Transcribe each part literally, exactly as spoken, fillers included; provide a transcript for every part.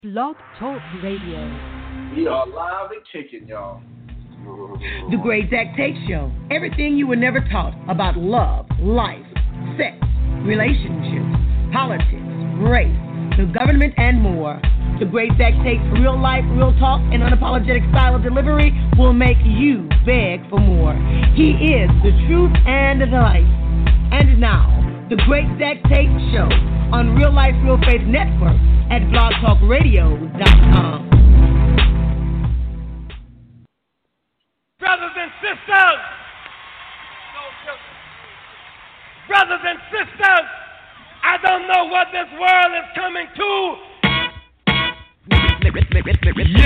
Blog Talk Radio. We are live and kicking, y'all. The Great Zach Tate Show. Everything you were never taught about love, life, sex, relationships, politics, race, the government, and more. The Great Zach Tate's real life, real talk, and unapologetic style of delivery will make you beg for more. He is the truth and the life. And now, The Great Zach Tate Show on Real Life, Real Faith Network at blog talk radio dot com. Brothers and sisters, brothers and sisters, I don't know what this world is coming to. Yeah.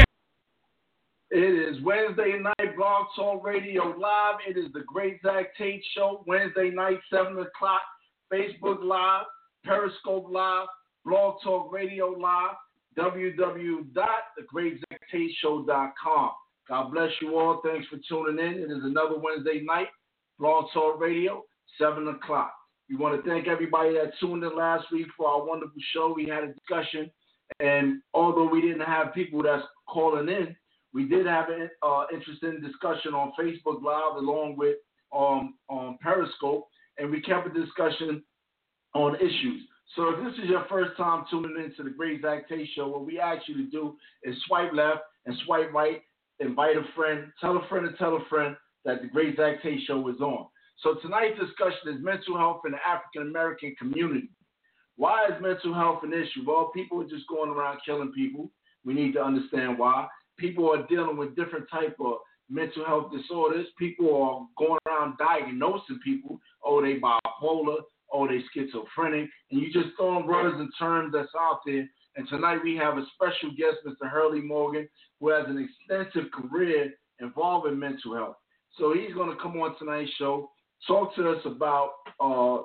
It is Wednesday night, Blog Talk Radio Live. It is the Great Zach Tate Show, Wednesday night, seven o'clock, Facebook Live, Periscope Live, Blog Talk Radio Live, w w w dot the great zach tate show dot com. God bless you all. Thanks for tuning in. It is another Wednesday night, Blog Talk Radio, seven o'clock. We want to thank everybody that tuned in last week for our wonderful show. We had a discussion, and although we didn't have people that's calling in, we did have an uh, interesting discussion on Facebook Live along with um, on Periscope, and we kept a discussion on issues. So if this is your first time tuning in to the Great Zach Tate Show, what we ask you to do is swipe left and swipe right, invite a friend, tell a friend to tell a friend that the Great Zach Tate Show is on. So tonight's discussion is mental health in the African-American community. Why is mental health an issue? Well, people are just going around killing people. We need to understand why. People are dealing with different type of mental health disorders. People are going around diagnosing people. Oh, they bipolar. Oh, they schizophrenic. And you just throwing words and terms that's out there. And tonight we have a special guest, Mister Hurley Morgan, who has an extensive career involving mental health. So he's going to come on tonight's show, talk to us about uh,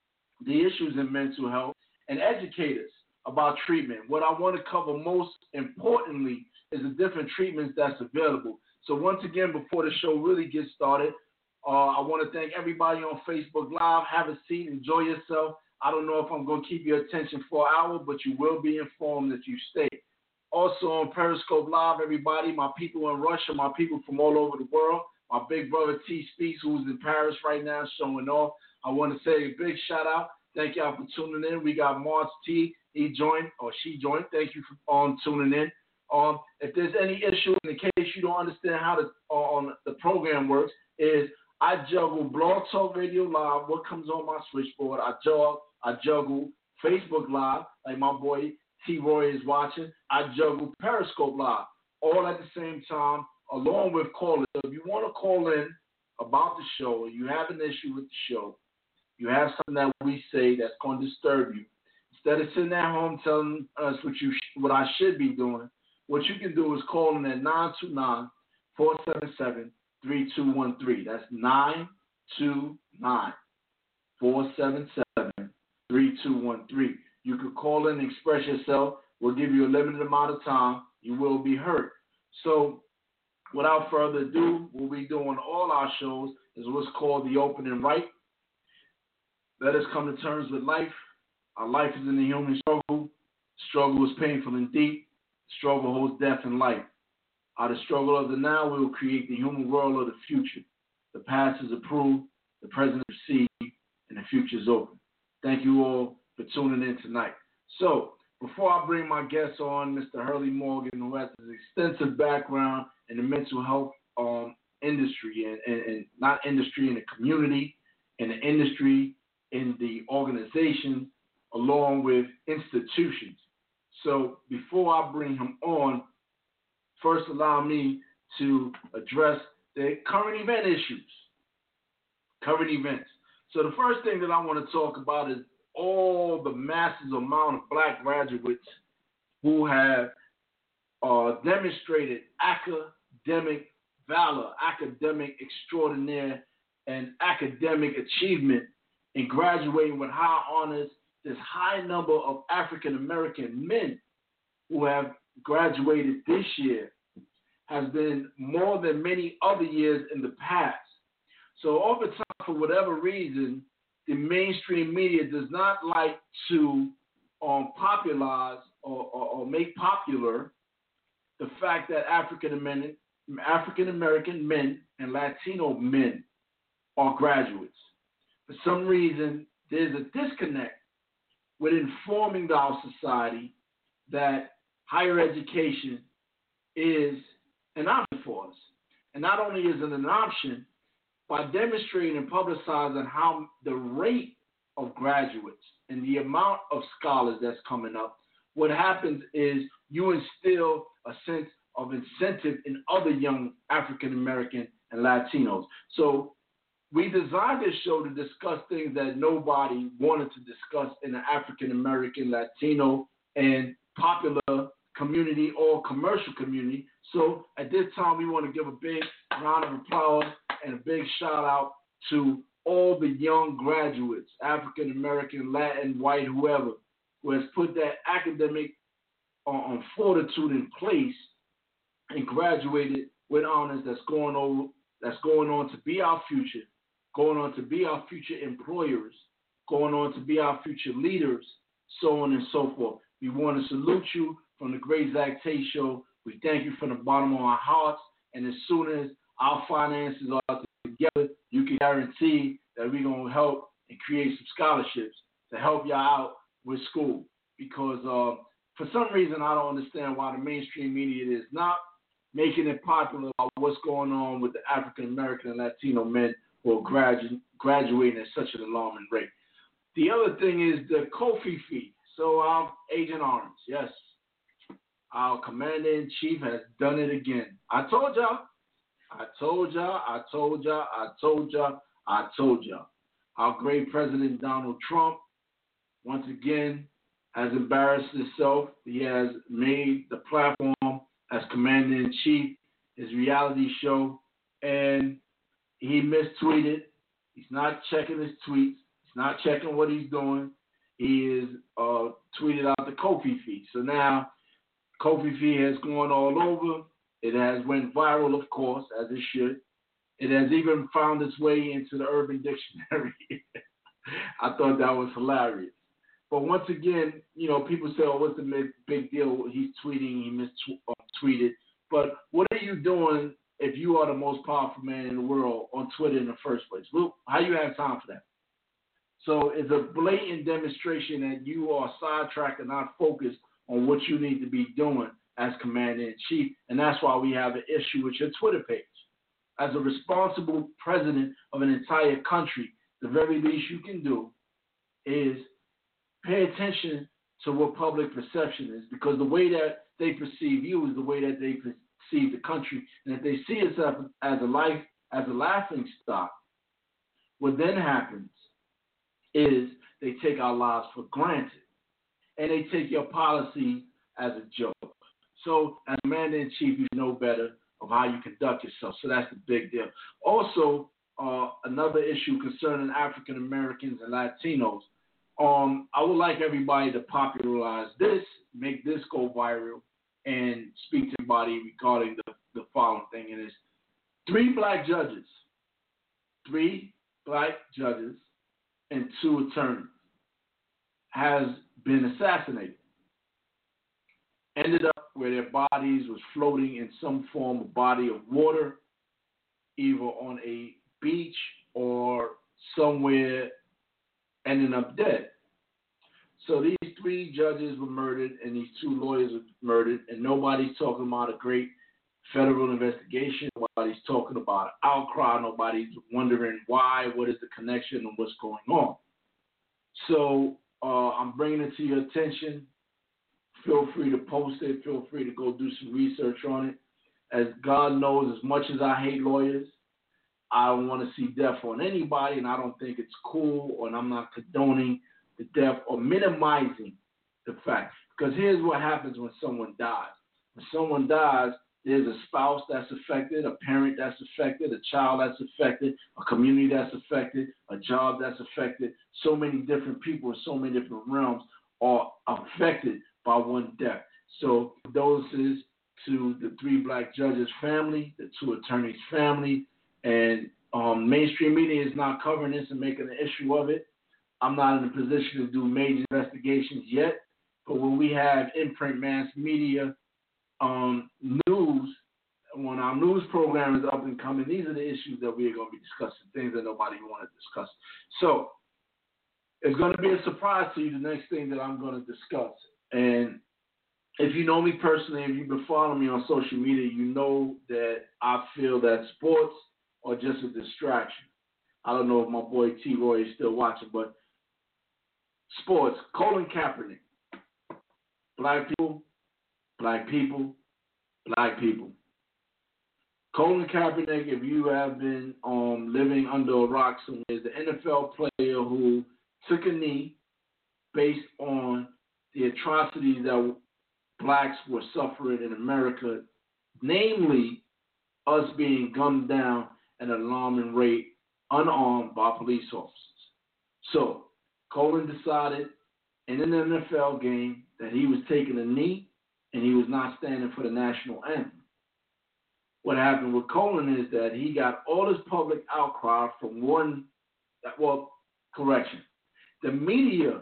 the issues in mental health, and educate us about treatment. What I want to cover most importantly is the different treatments that's available. So once again, before the show really gets started, uh, I want to thank everybody on Facebook Live. Have a seat. Enjoy yourself. I don't know if I'm going to keep your attention for an hour, but you will be informed if you stay. Also on Periscope Live, everybody, my people in Russia, my people from all over the world, my big brother T Speaks, who's in Paris right now showing off. I want to say a big shout out. Thank y'all for tuning in. We got Mars T. He joined, or she joined. Thank you for um, tuning in. Um, if there's any issue, in case you don't understand how the, uh, on the program works, is I juggle Blog Talk Radio Live, what comes on my switchboard. I juggle, I juggle Facebook Live, like my boy T. Roy is watching. I juggle Periscope Live, all at the same time, along with callers. So if you want to call in about the show, or you have an issue with the show, you have something that we say that's going to disturb you, instead of sitting at home telling us what you sh- what I should be doing, what you can do is call in at nine two nine, four seven seven, three two one three. That's nine two nine, four seven seven, three two one three. You could call in and express yourself. We'll give you a limited amount of time. You will be heard. So without further ado, what we do on all our shows is what's called the opening right. Let us come to terms with life. Our life is in the human struggle. Struggle is painful and deep. Struggle holds death and life. Out of the struggle of the now, we will create the human world of the future. The past is approved, the present is received, and the future is open. Thank you all for tuning in tonight. So, before I bring my guest on, Mister Hurley Morgan, who has an extensive background in the mental health um, industry, and, and, and not industry, in the community, in the industry, in the organization, along with institutions. So before I bring him on, first allow me to address the current event issues. Current events. So the first thing that I want to talk about is all the massive amount of black graduates who have uh, demonstrated academic valor, academic extraordinaire, and academic achievement in graduating with high honors. This high number of African-American men who have graduated this year has been more than many other years in the past. So over time, for whatever reason, the mainstream media does not like to um, popularize or, or, or make popular the fact that African American African American men and Latino men are graduates. For some reason, there's a disconnect with informing our society that higher education is an option for us. And not only is it an option, by demonstrating and publicizing how the rate of graduates and the amount of scholars that's coming up, what happens is you instill a sense of incentive in other young African American and Latinos. So we designed this show to discuss things that nobody wanted to discuss in the African American, Latino, and popular community or commercial community. So at this time, we want to give a big round of applause and a big shout out to all the young graduates, African American, Latin, white, whoever, who has put that academic um, fortitude in place and graduated with honors. That's going over, that's going on to be our future, going on to be our future employers, going on to be our future leaders, so on and so forth. We want to salute you from the Great Zach Tate Show. We thank you from the bottom of our hearts. And as soon as our finances are together, you can guarantee that we're going to help and create some scholarships to help y'all out with school. Because uh, for some reason, I don't understand why the mainstream media is not making it popular about what's going on with the African American and Latino men who are gradu- graduating at such an alarming rate. The other thing is the Kofi fee. So our Agent Orange, yes, our Commander-in-Chief has done it again. I told y'all, I told y'all, I told y'all, I told y'all, I told y'all. Our great President Donald Trump, once again, has embarrassed himself. He has made the platform as Commander-in-Chief, his reality show, and he mistweeted. He's not checking his tweets. He's not checking what he's doing. He is uh, tweeted out the Kofi feed. So now Kofi feed has gone all over. It has went viral, of course, as it should. It has even found its way into the Urban Dictionary. I thought that was hilarious. But once again, you know, people say, oh, what's the big, big deal? He's tweeting, he mistweeted. But what are you doing if you are the most powerful man in the world on Twitter in the first place? Well, how you have time for that? So it's a blatant demonstration that you are sidetracked and not focused on what you need to be doing as Commander-in-Chief, and that's why we have an issue with your Twitter page. As a responsible president of an entire country, the very least you can do is pay attention to what public perception is, because the way that they perceive you is the way that they perceive the country, and if they see us as a life, as a laughing stock, what then happens is they take our lives for granted, and they take your policy as a joke. So as Commander-in-Chief, you know better of how you conduct yourself. So that's the big deal. Also, uh, another issue concerning African Americans and Latinos. Um, I would like everybody to popularize this, make this go viral, and speak to everybody regarding the, the following thing. And it's three black judges, three black judges, and two attorneys has been assassinated. Ended up where their bodies was floating in some form of body of water, either on a beach or somewhere, ending up dead. So these three judges were murdered and these two lawyers were murdered, and nobody's talking about a great federal investigation. Nobody's talking about an outcry. Nobody's wondering why, what is the connection, and what's going on. So uh, I'm bringing it to your attention. Feel free to post it. Feel free to go do some research on it. As God knows, as much as I hate lawyers, I don't want to see death on anybody, and I don't think it's cool, and I'm not condoning the death or minimizing the fact. Because here's what happens when someone dies. When someone dies, there's a spouse that's affected, a parent that's affected, a child that's affected, a community that's affected, a job that's affected. So many different people in so many different realms are affected by one death. So condolences to the three black judges' family, the two attorneys' family, and um, mainstream media is not covering this and making an issue of it. I'm not in a position to do major investigations yet, But when we have imprint mass media um, news, when our news program is up and coming, these are the issues that we are going to be discussing, things that nobody want to discuss. So it's going to be a surprise to you, the next thing that I'm going to discuss. And if you know me personally, if you've been following me on social media, you know that I feel that sports are just a distraction. I don't know if my boy T. Roy is still watching, but sports, Colin Kaepernick, black people, black people, black people. Colin Kaepernick, if you have been um, living under a rock somewhere, is the N F L player who took a knee based on the atrocities that blacks were suffering in America, namely us being gunned down at an alarming rate, unarmed by police officers. So Colin decided in an N F L game that he was taking a knee and he was not standing for the national anthem. What happened with Colin is that he got all this public outcry from one, well, correction. The media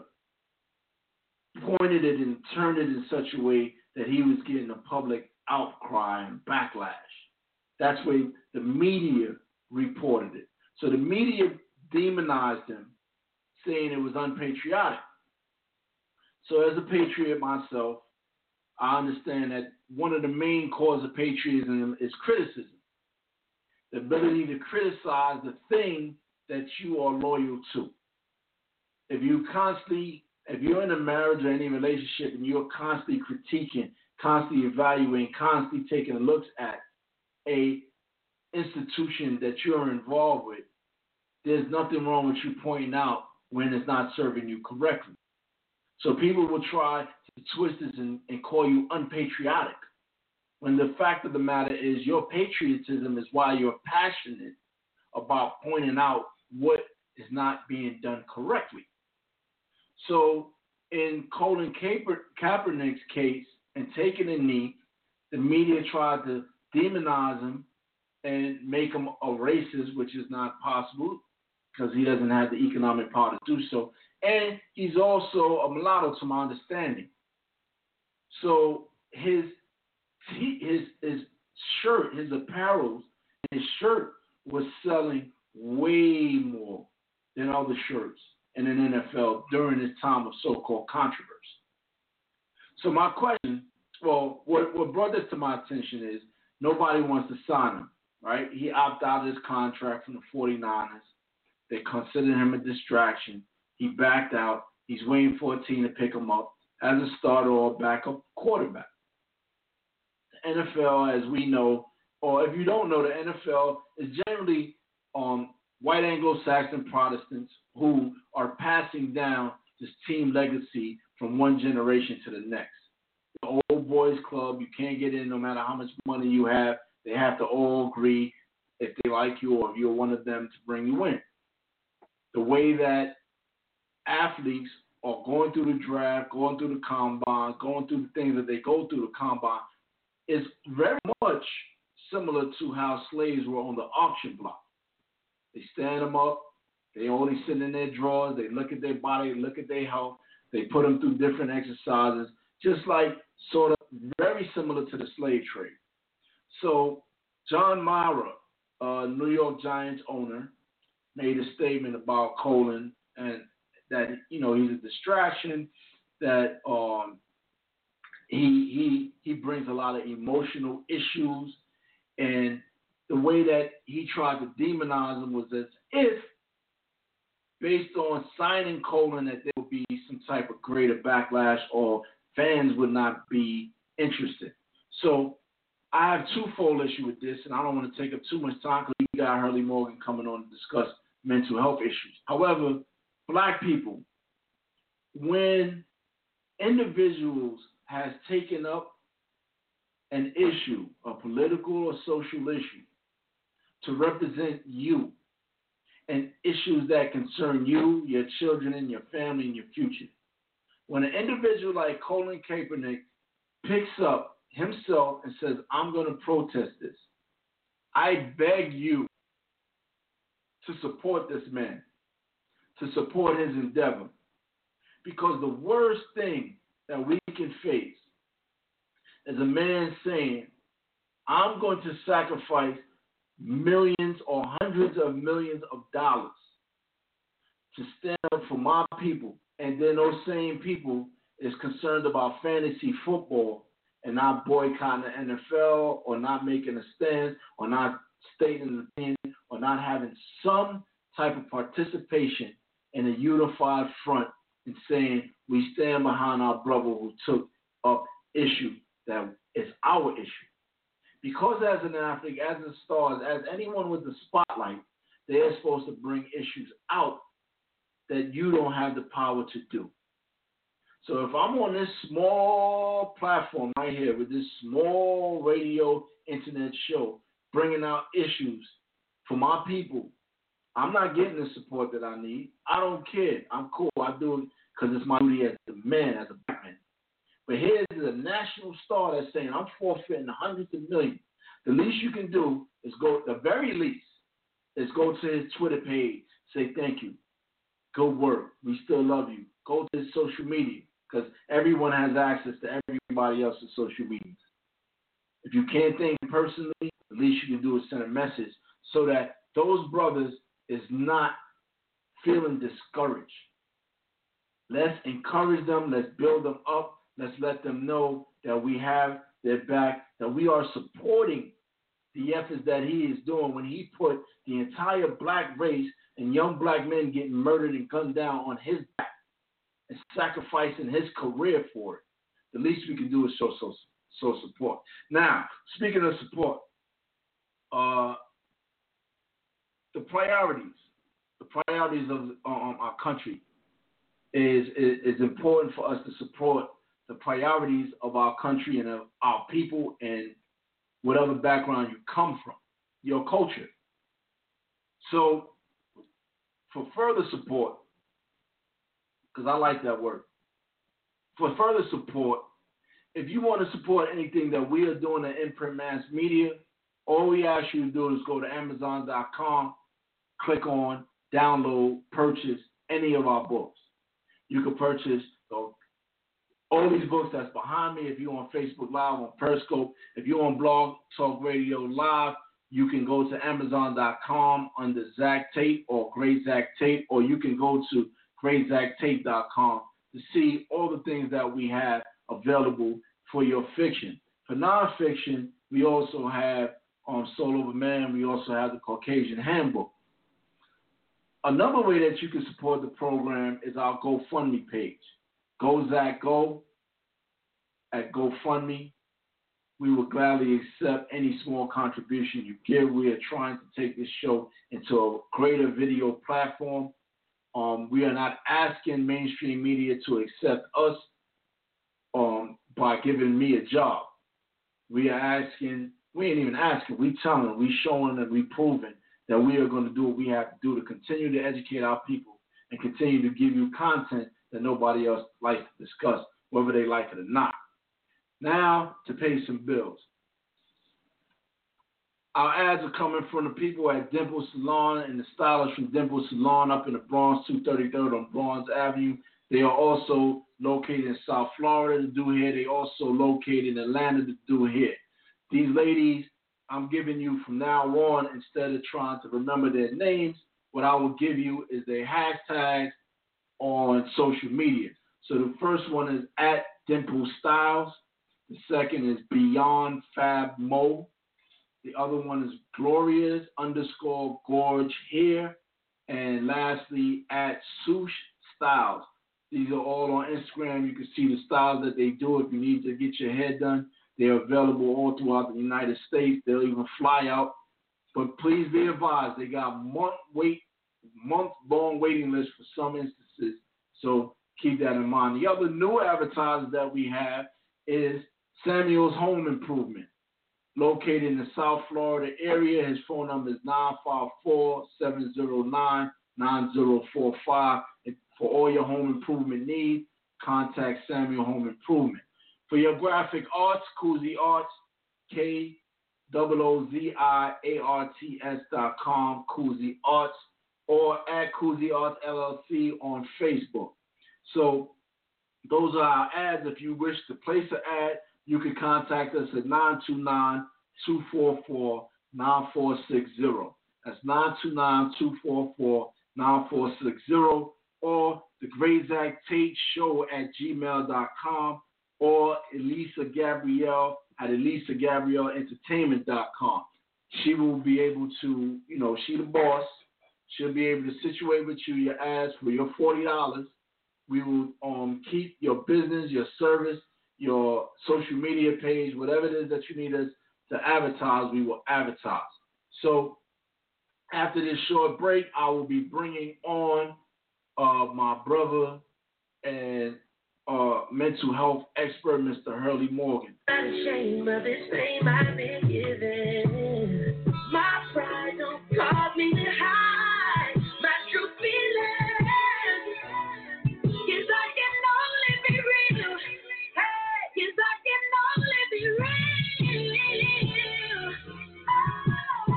pointed it and turned it in such a way that he was getting a public outcry and backlash. That's why the media reported it. So the media demonized him, saying it was unpatriotic. So as a patriot myself, I understand that one of the main causes of patriotism is criticism. The ability to criticize the thing that you are loyal to. If you constantly, if you're in a marriage or any relationship and you're constantly critiquing, constantly evaluating, constantly taking looks at a institution that you're involved with, there's nothing wrong with you pointing out when it's not serving you correctly. So people will try to twist this and, and call you unpatriotic, when the fact of the matter is your patriotism is why you're passionate about pointing out what is not being done correctly. So in Colin Kaeper, Kaepernick's case and taking a knee, the media tried to demonize him and make him a racist, which is not possible because he doesn't have the economic power to do so. And he's also a mulatto, to my understanding. So his his his shirt, his apparel, his shirt was selling way more than other shirts in an N F L during this time of so-called controversy. So my question, well, what, what brought this to my attention is nobody wants to sign him, right? He opted out of his contract from the forty-niners. They considered him a distraction. He backed out. He's waiting for a team to pick him up as a starter or backup quarterback. The N F L, as we know, or if you don't know, the N F L is generally um, white Anglo-Saxon Protestants who are passing down this team legacy from one generation to the next. The old boys club, you can't get in no matter how much money you have. They have to all agree if they like you or if you're one of them to bring you in. The way that athletes are going through the draft, going through the combine, going through the things that they go through the combine is very much similar to how slaves were on the auction block. They stand them up. They only sit in their drawers. They look at their body, look at their health. They put them through different exercises, just like sort of very similar to the slave trade. So John Mara, uh, New York Giants owner, made a statement about Colin and that, you know, he's a distraction, that um, he he he brings a lot of emotional issues, and the way that he tried to demonize him was as if, based on signing Colin, that there would be some type of greater backlash or fans would not be interested. So I have twofold issue with this, and I don't want to take up too much time because we got Hurley Morgan coming on to discuss mental health issues. However, black people, when individuals has taken up an issue, a political or social issue, to represent you and issues that concern you, your children, and your family and your future. When an individual like Colin Kaepernick picks up himself and says, I'm going to protest this, I beg you to support this man, to support his endeavor. Because the worst thing that we can face is a man saying, I'm going to sacrifice millions or hundreds of millions of dollars to stand up for my people. And then those same people is concerned about fantasy football and not boycotting the N F L or not making a stand or not stating an opinion or not having some type of participation in a unified front and saying we stand behind our brother who took up issue that is our issue. Because as an athlete, as a star, as anyone with the spotlight, they're supposed to bring issues out that you don't have the power to do. So if I'm on this small platform right here with this small radio internet show bringing out issues for my people, I'm not getting the support that I need. I don't care. I'm cool. I do it because it's my duty as a man, as a black man. But here's a national star that's saying, I'm forfeiting hundreds of millions. The least you can do is go, the very least, is go to his Twitter page, say thank you. Good work. We still love you. Go to his social media because everyone has access to everybody else's social media. If you can't thank him personally, the least you can do is send a message so that those brothers is not feeling discouraged. Let's encourage them. Let's build them up. Let's let them know that we have their back, that we are supporting the efforts that he is doing when he put the entire black race and young black men getting murdered and gunned down on his back and sacrificing his career for it. The least we can do is show so, so support. Now, speaking of support, uh, the priorities, the priorities of um, our country is, is is important for us to support the priorities of our country and of our people and whatever background you come from, your culture. So for further support, because I like that word, for further support, if you want to support anything that we are doing at Imprint Mass Media, all we ask you to do is go to amazon dot com, click on, download, purchase any of our books. You can purchase the all these books that's behind me. If you're on Facebook Live, on Periscope, if you're on Blog Talk Radio Live, you can go to amazon dot com under Zach Tate or Great Zach Tate, or you can go to great zach tate dot com to see all the things that we have available for your fiction. For nonfiction, we also have um, Soul of a Man. We also have the Caucasian Handbook. Another way that you can support the program is our GoFundMe page. Go Zach Go at GoFundMe. We will gladly accept any small contribution you give. We are trying to take this show into a greater video platform. Um, we are not asking mainstream media to accept us um, by giving me a job. We are asking, we ain't even asking, we telling, we showing and we proving that we are going to do what we have to do to continue to educate our people and continue to give you content that nobody else likes to discuss, whether they like it or not. Now, to pay some bills. Our ads are coming from the people at Dimple Salon and the stylists from Dimple Salon up in the Bronx, two thirty-third on Bronx Avenue. They are also located in South Florida to do hair. They also located in Atlanta to do hair. These ladies, I'm giving you from now on, instead of trying to remember their names, what I will give you is their hashtags on social media. So the first one is at Dimple Styles. The second is Beyond Fab Mo. The other one is Gloria's underscore Gorge Hair. And lastly, at Sush Styles. These are all on Instagram. You can see the styles that they do. If you need to get your hair done, they're available all throughout the United States. They'll even fly out. But please be advised, they got month wait, month-long waiting lists for some instances. So keep that in mind. The other new advertiser that we have is Samuel's Home Improvement. Located in the South Florida area. His phone number is nine five four, seven zero nine, nine zero four five. For all your home improvement needs, contact Samuel Home Improvement. For your graphic arts, Kuzi Arts, K O O Z I A R T S dot com, Kuzi Arts, or at Kuzi Arts L L C on Facebook. So those are our ads. If you wish to place an ad, you can contact us at nine two nine, two four four, nine four six zero. That's nine two nine, two four four, nine four six zero, or the Great Zach Tate Show at gmail dot com, or Elisa Gabrielle at Elisa Gabrielle Entertainment dot com. She will be able to, you know, she the boss. She'll be able to situate with you your ads for your forty dollars. We will um, keep your business, your service, your social media page, whatever it is that you need us to advertise, we will advertise. So after this short break, I will be bringing on uh, my brother and uh, mental health expert, Mister Hurley Morgan. Shame of this fame I've been given. My pride don't cause me to hide my true feelings. Yes, I can only be real. Hey, yes, I can only be real. Oh,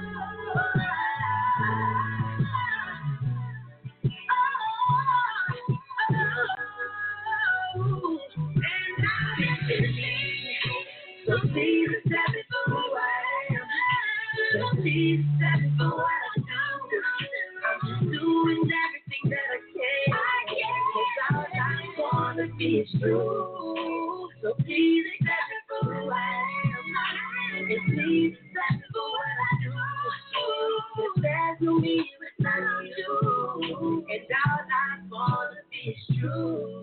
oh, oh, oh. And I so please accept it for who I am. So please accept it for what I do. I'm just doing everything that I can. I can. Cause all I wanna be is true. So please accept it for who I am. And please accept it for what I do. Cause there's no me without you. And all I wanna be is true.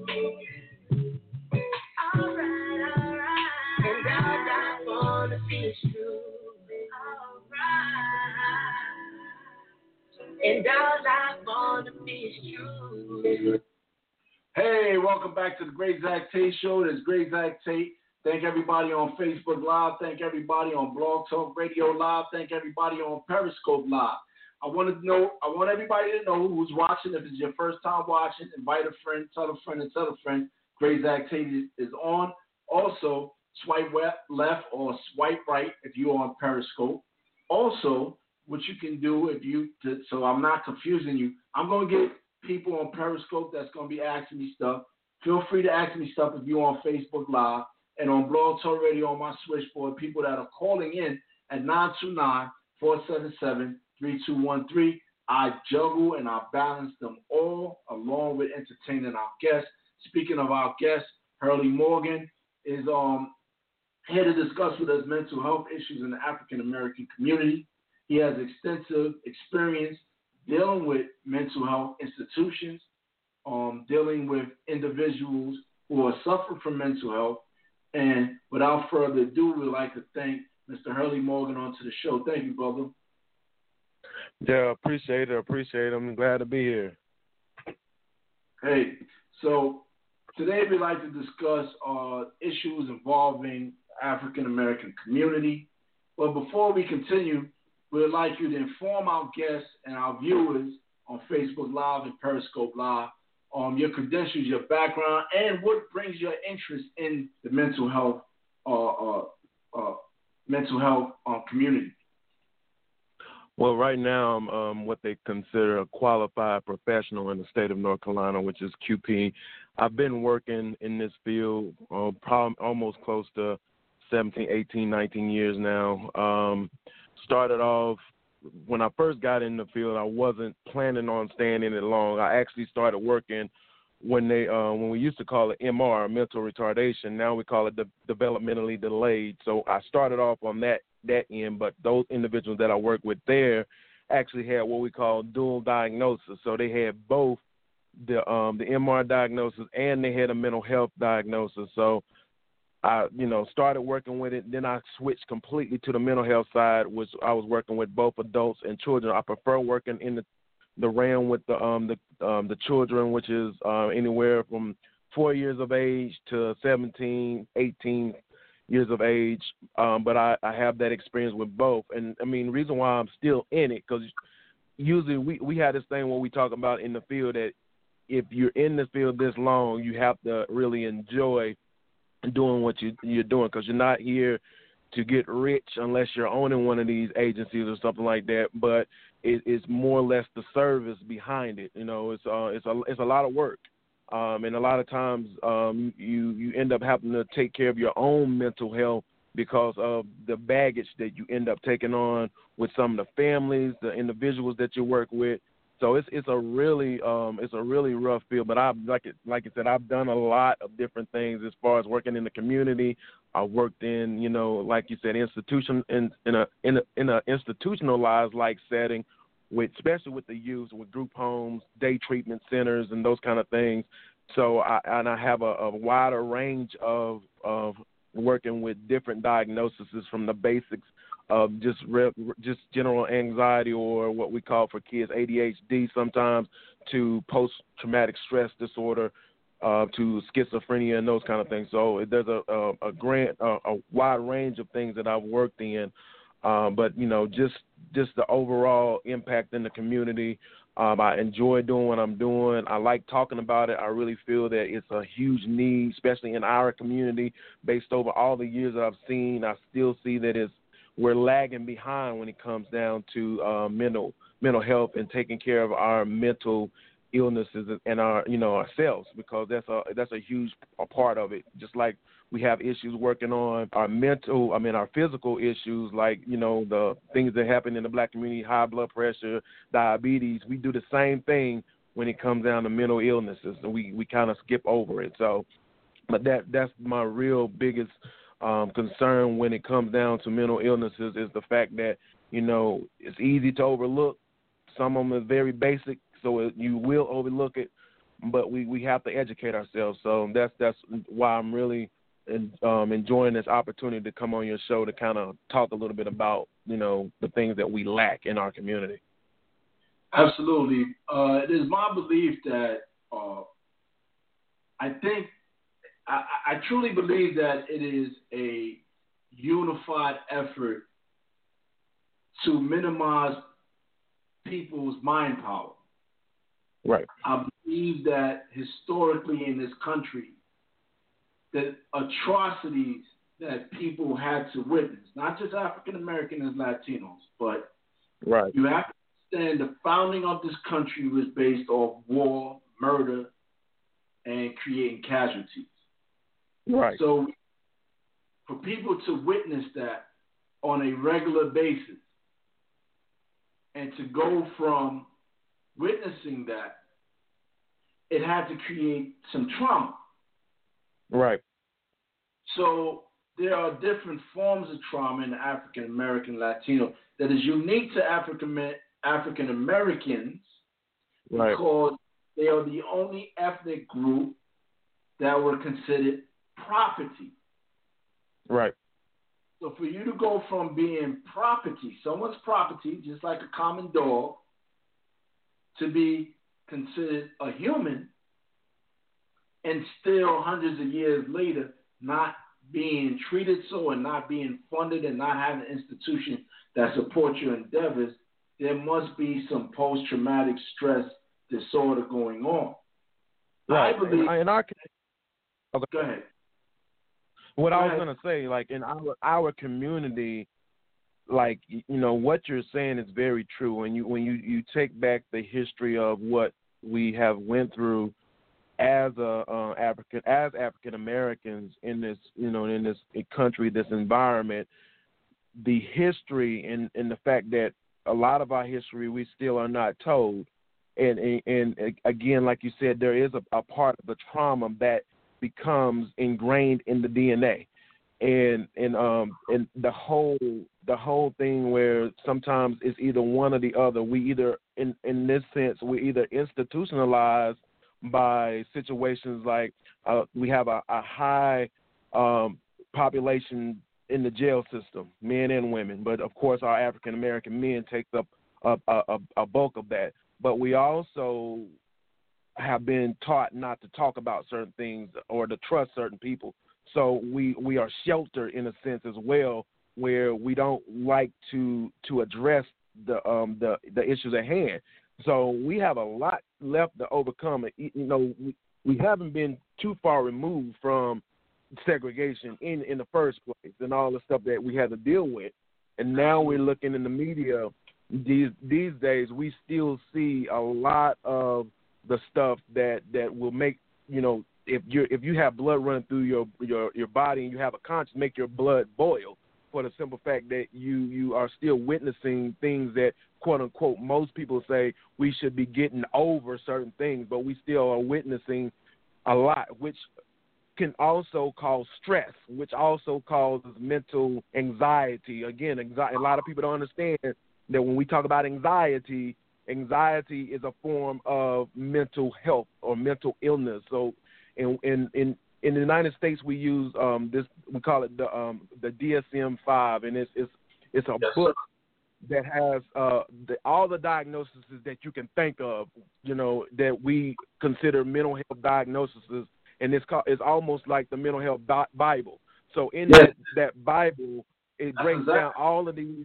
Alright, alright. And all I wanna be is true. Alright. And all I wanna be is true. Hey, welcome back to the Great Zach Tate Show. This is Great Zach Tate. Thank everybody on Facebook Live. Thank everybody on Blog Talk Radio Live. Thank everybody on Periscope Live. I want to know. I want everybody to know who's watching. If it's your first time watching, invite a friend, tell a friend, and tell a friend. Great Zach Tate is, is on. Also, swipe left or swipe right if you're on Periscope. Also, what you can do if you, to, so I'm not confusing you, I'm going to get people on Periscope that's going to be asking me stuff. Feel free to ask me stuff if you're on Facebook Live. And on Blog Talk Radio on my switchboard, people that are calling in at nine two nine, four seven seven, three two one three. I juggle and I balance them all along with entertaining our guests. Speaking of our guest, Hurley Morgan is um, here to discuss with us mental health issues in the African American community. He has extensive experience dealing with mental health institutions, um, dealing with individuals who are suffering from mental health. And without further ado, we'd like to thank Mister Hurley Morgan onto the show. Thank you, brother. Yeah, appreciate it. Appreciate it. I'm glad to be here. Hey, so today we'd like to discuss uh, issues involving African American community. But before we continue, we'd like you to inform our guests and our viewers on Facebook Live and Periscope Live um, your credentials, your background, and what brings your interest in the mental health uh, uh, uh, mental health uh, community. Well, right now I'm um, what they consider a qualified professional in the state of North Carolina, which is Q P. I've been working in this field uh, probably almost close to seventeen, eighteen, nineteen years now. Um, started off when I first got in the field, I wasn't planning on staying in it long. I actually started working when they uh, when we used to call it M R, mental retardation. Now we call it de- developmentally delayed. So I started off on that that end, but those individuals that I work with there actually had what we call dual diagnosis. So they had both the um, the M R diagnosis and they had a mental health diagnosis. So I, you know, started working with it. Then I switched completely to the mental health side, which I was working with both adults and children. I prefer working in the the realm with the um the um the children, which is uh, anywhere from four years of age to seventeen, eighteen years of age. Um, but I, I have that experience with both. And I mean, the reason why I'm still in it, because usually we, we have this thing when we talk about in the field that if you're in the field this long, you have to really enjoy doing what you, you're doing, because you're not here to get rich unless you're owning one of these agencies or something like that. But it, it's more or less the service behind it. You know, it's uh, it's a it's a lot of work. Um, and a lot of times um, you, you end up having to take care of your own mental health because of the baggage that you end up taking on with some of the families, the individuals that you work with. So it's it's a really um, it's a really rough field. But I like it like I said, I've done a lot of different things as far as working in the community. I worked in, you know, like you said, institution in in a in a in a institutionalized like setting, with especially with the youth, with group homes, day treatment centers, and those kind of things. So I and I have a, a wider range of of working with different diagnoses, from the basics of just re- just general anxiety, or what we call for kids A D H D sometimes, to post-traumatic stress disorder, uh, to schizophrenia and those kind of things. So there's a a, a, grand, a, a wide range of things that I've worked in. Um, but, you know, just just the overall impact in the community. Um, I enjoy doing what I'm doing. I like talking about it. I really feel that it's a huge need, especially in our community. Based over all the years that I've seen, I still see that it's we're lagging behind when it comes down to uh, mental mental health and taking care of our mental illnesses and our you know ourselves, because that's a that's a huge a part of it. Just like we have issues working on our mental, I mean our physical issues, like you know the things that happen in the black community, high blood pressure, diabetes. We do the same thing when it comes down to mental illnesses, and we we kind of skip over it. So, but that that's my real biggest um, concern when it comes down to mental illnesses, is the fact that you know it's easy to overlook. Some of them are very basic, so it, you will overlook it, but we, we have to educate ourselves. So that's that's why I'm really in, um, enjoying this opportunity to come on your show to kind of talk a little bit about, you know, the things that we lack in our community. Absolutely. Uh, it is my belief that uh, I think, I, I truly believe that it is a unified effort to minimize people's mind power. Right. I believe that historically in this country, the atrocities that people had to witness, not just African Americans and Latinos, but right. you have to understand the founding of this country was based off war, murder, and creating casualties. Right. So for people to witness that on a regular basis, and to go from witnessing that, it had to create some trauma. Right. So there are different forms of trauma in the African American Latino that is unique to African African Americans, right. because they are the only ethnic group that were considered property. Right. So for you to go from being property, someone's property, just like a common dog, to be considered a human, and still hundreds of years later not being treated so, and not being funded, and not having an institution that supports your endeavors, there must be some post-traumatic stress disorder going on. Right. I believe. In our, okay. Go ahead. What Go I was ahead. going to say, like in our our community, like you know what you're saying is very true. When you when you, you take back the history of what we have went through as a uh, African as African Americans in this you know in this country, this environment, the history and, and the fact that a lot of our history we still are not told, and and, and again, like you said, there is a, a part of the trauma that becomes ingrained in the D N A, and and um and the whole the whole thing where sometimes it's either one or the other. We either in in this sense we either institutionalized by situations like uh, we have a, a high um, population in the jail system, men and women, but of course our African American men take up a, a, a bulk of that. But we also have been taught not to talk about certain things or to trust certain people. So we, we are sheltered in a sense as well, where we don't like to to address the um the, the issues at hand. So we have a lot left to overcome. You know, we, we haven't been too far removed from segregation in, in the first place and all the stuff that we had to deal with. And now we're looking in the media these these days, we still see a lot of the stuff that, that will make you know, if you if you have blood running through your, your, your body and you have a conscience, make your blood boil for the simple fact that you, you are still witnessing things that, quote unquote, most people say we should be getting over certain things, but we still are witnessing a lot, which can also cause stress, which also causes mental anxiety. Again, anxiety, a lot of people don't understand that when we talk about anxiety, anxiety is a form of mental health or mental illness. So in in, in, in the United States, we use um, this, we call it the um, the D S M five, and it's it's, it's a yes, book sir. that has uh, the, all the diagnoses that you can think of, you know, that we consider mental health diagnoses. And it's called, it's almost like the mental health bi- Bible. So in yes. that, that Bible, it That's breaks exactly. down all of these.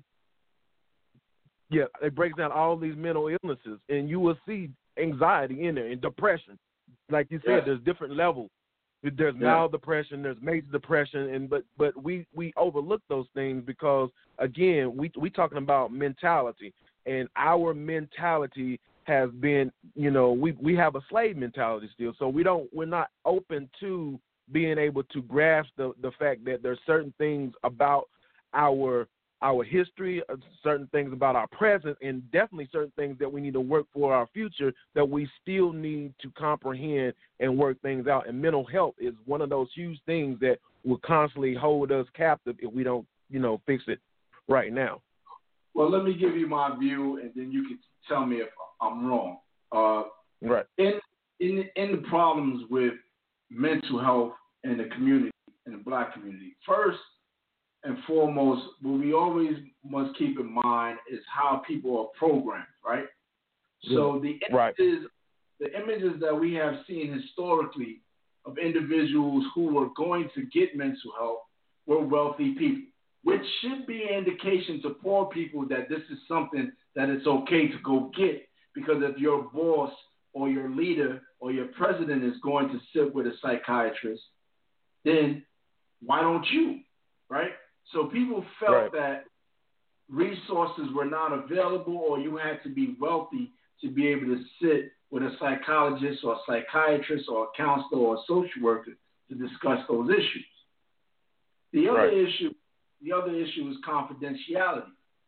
Yeah, it breaks down all these mental illnesses, and you will see anxiety in there and depression. Like you said, yes. there's different levels. There's yeah. mild depression, there's major depression, and but but we, we overlook those things because again, we we talking about mentality, and our mentality has been, you know, we we have a slave mentality still, so we don't we're not open to being able to grasp the, the fact that there's certain things about our our history, certain things about our present, and definitely certain things that we need to work for our future that we still need to comprehend and work things out. And mental health is one of those huge things that will constantly hold us captive if we don't, you know, fix it right now. Well, let me give you my view, and then you can tell me if I'm wrong. Uh, right. In in in the problems with mental health in the community, in the black community, first and foremost, what we always must keep in mind is how people are programmed, right? Yeah. So the images, right. the images that we have seen historically of individuals who were going to get mental health were wealthy people, which should be an indication to poor people that this is something that it's okay to go get, because if your boss or your leader or your president is going to sit with a psychiatrist, then why don't you, right? So people felt right. that resources were not available, or you had to be wealthy to be able to sit with a psychologist or a psychiatrist or a counselor or a social worker to discuss those issues. The other right. issue, the other issue is confidentiality.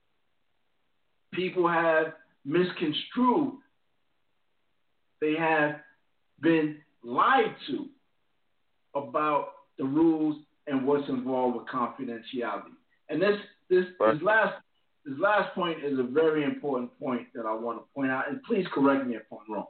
People have misconstrued. They have been lied to about the rules and what's involved with confidentiality. And this this, this last this last point is a very important point that I want to point out, and please correct me if I'm wrong.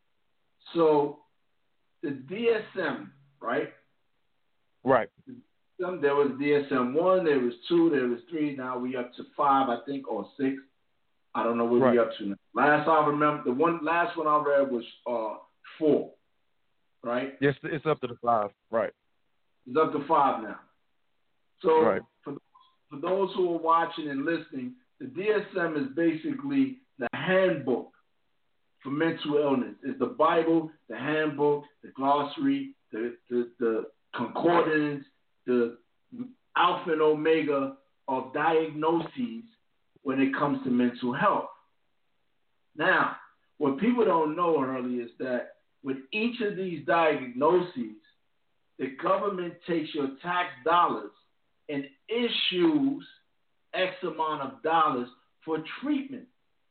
So the D S M, right? Right. There was D S M one, there was two, there was three, now we up to five, I think, or six. I don't know where right. we up to now. Last I remember, the one last one I read was uh, four, right? Yes, it's up to the five, right. It's up to five now. So right. for, for those who are watching and listening, the D S M is basically the handbook for mental illness. It's the Bible, the handbook, the glossary, the, the, the concordance, the alpha and omega of diagnoses when it comes to mental health. Now, what people don't know, Hurley, is that with each of these diagnoses, the government takes your tax dollars and issues X amount of dollars for treatment.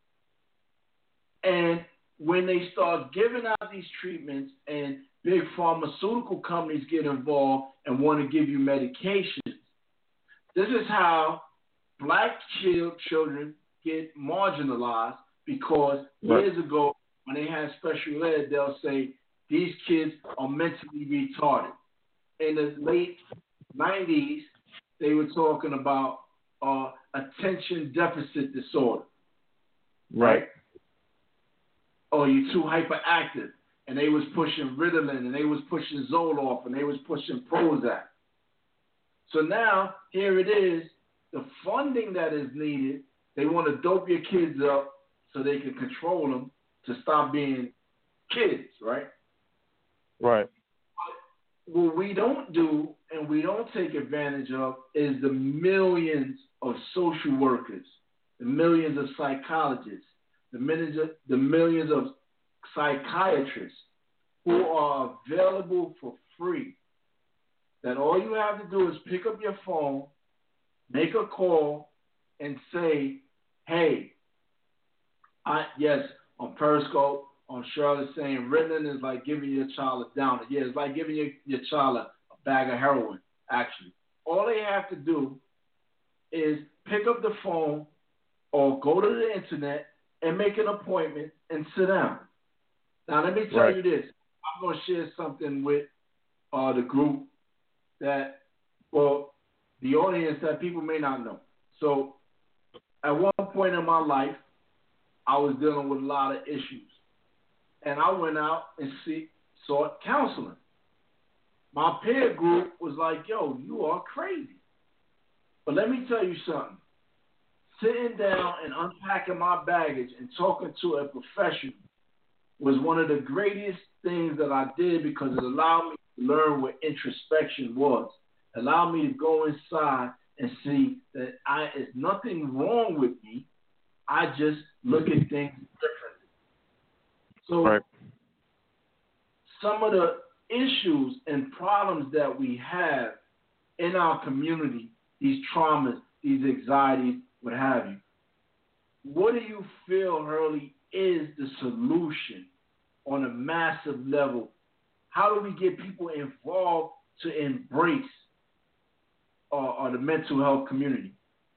And when they start giving out these treatments and big pharmaceutical companies get involved and want to give you medications, this is how black children get marginalized, because right. years ago, when they had special ed, they'll say these kids are mentally retarded. In the late nineties, they were talking about uh, attention deficit disorder. Right. right? Or you're too hyperactive. And they was pushing Ritalin, and they was pushing Zoloft, and they was pushing Prozac. So now, here it is, the funding that is needed, they want to dope your kids up so they can control them to stop being kids, right? Right. What we don't do and we don't take advantage of is the millions of social workers, the millions of psychologists, the millions of, the millions of psychiatrists who are available for free. That all you have to do is pick up your phone, make a call, and say, hey, I, yes, on Periscope, on Charlotte saying Ritalin is like giving your child a downer. Yeah, it's like giving your, your child a, a bag of heroin, actually. All they have to do is pick up the phone or go to the internet and make an appointment and sit down. Now, let me tell right. you this. I'm going to share something with uh, the group that, well, the audience that people may not know. So, at one point in my life, I was dealing with a lot of issues. And I went out and see, sought counseling. My peer group was like, yo, you are crazy. But let me tell you something. Sitting down and unpacking my baggage and talking to a professional was one of the greatest things that I did because it allowed me to learn what introspection was. It allowed me to go inside and see that I there's nothing wrong with me. I just look at things differently. So right. some of the issues and problems that we have in our community, these traumas, these anxieties, what have you, what do you feel, Hurley, is the solution on a massive level? How do we get people involved to embrace uh, uh, the mental health community?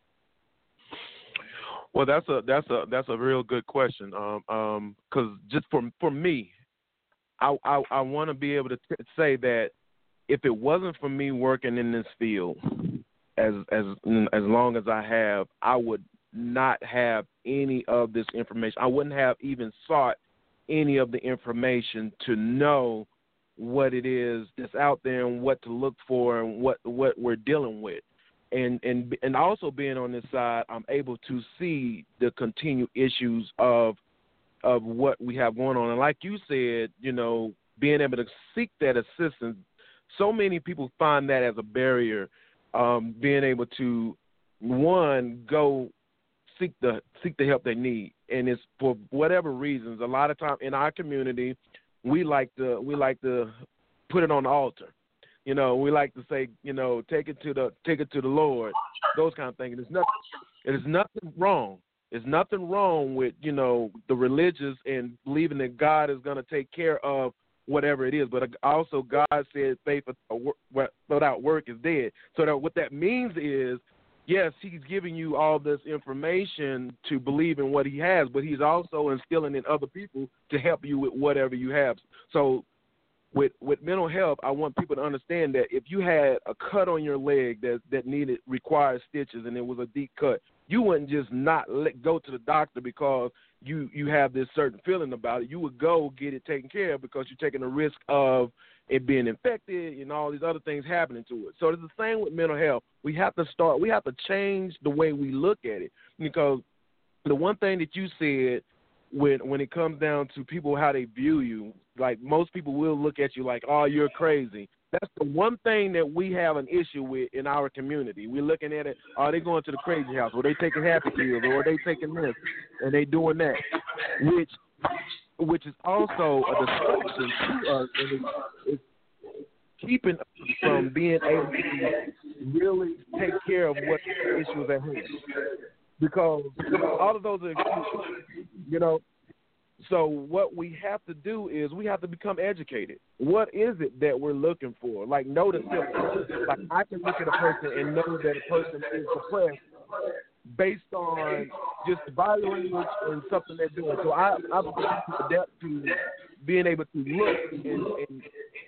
Well, that's a that's a that's a real good question. Um, um, because just for for me, I I, I want to be able to t- say that if it wasn't for me working in this field as as as long as I have, I would not have any of this information. I wouldn't have even sought any of the information to know what it is that's out there and what to look for and what what we're dealing with. And and and also being on this side, I'm able to see the continued issues of of what we have going on. And like you said, you know, being able to seek that assistance, so many people find that as a barrier, um, being able to, one, go seek the seek the help they need. And it's for whatever reasons. A lot of time in our community, we like to we like to put it on the altar. You know, we like to say, you know, take it to the take it to the Lord, those kind of things. There's nothing, there's nothing wrong. There's nothing wrong with, you know, the religious and believing that God is going to take care of whatever it is. But also, God said faith without work is dead. So that what that means is, yes, He's giving you all this information to believe in what He has, but He's also instilling in other people to help you with whatever you have. So. With with mental health, I want people to understand that if you had a cut on your leg that that needed required stitches and it was a deep cut, you wouldn't just not let go to the doctor because you, you have this certain feeling about it. You would go get it taken care of because you're taking the risk of it being infected and all these other things happening to it. So it's the same with mental health. We have to start. We have to change the way we look at it because the one thing that you said. When when it comes down to people, how they view you, like most people will look at you like, oh, you're crazy. That's the one thing that we have an issue with in our community. We're looking at it, are they going to the crazy house? Or they taking happy pills? Or are they taking this? And they doing that, which which is also a distraction to us. And it's, it's keeping us from being able to really take care of what the issues at hand. Because all of those are excuses, you know. So what we have to do is we have to become educated. What is it that we're looking for? Like, know the symptoms. Like, I can look at a person and know that a person is depressed based on just body language and something they're doing. So I, I'm adapt to being able to look and, and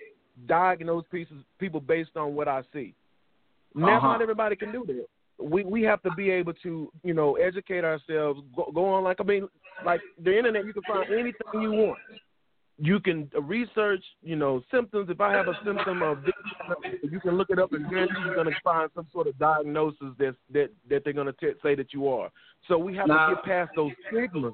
diagnose pieces, people based on what I see. Now, uh-huh. Not everybody can do that. We we have to be able to, you know, educate ourselves, go, go on, like, I mean, like the internet, you can find anything you want. You can research, you know, symptoms. If I have a symptom of this, you can look it up and guarantee you're going to find some sort of diagnosis that's, that, that they're going to t- say that you are. So we have now, to get past those stigmas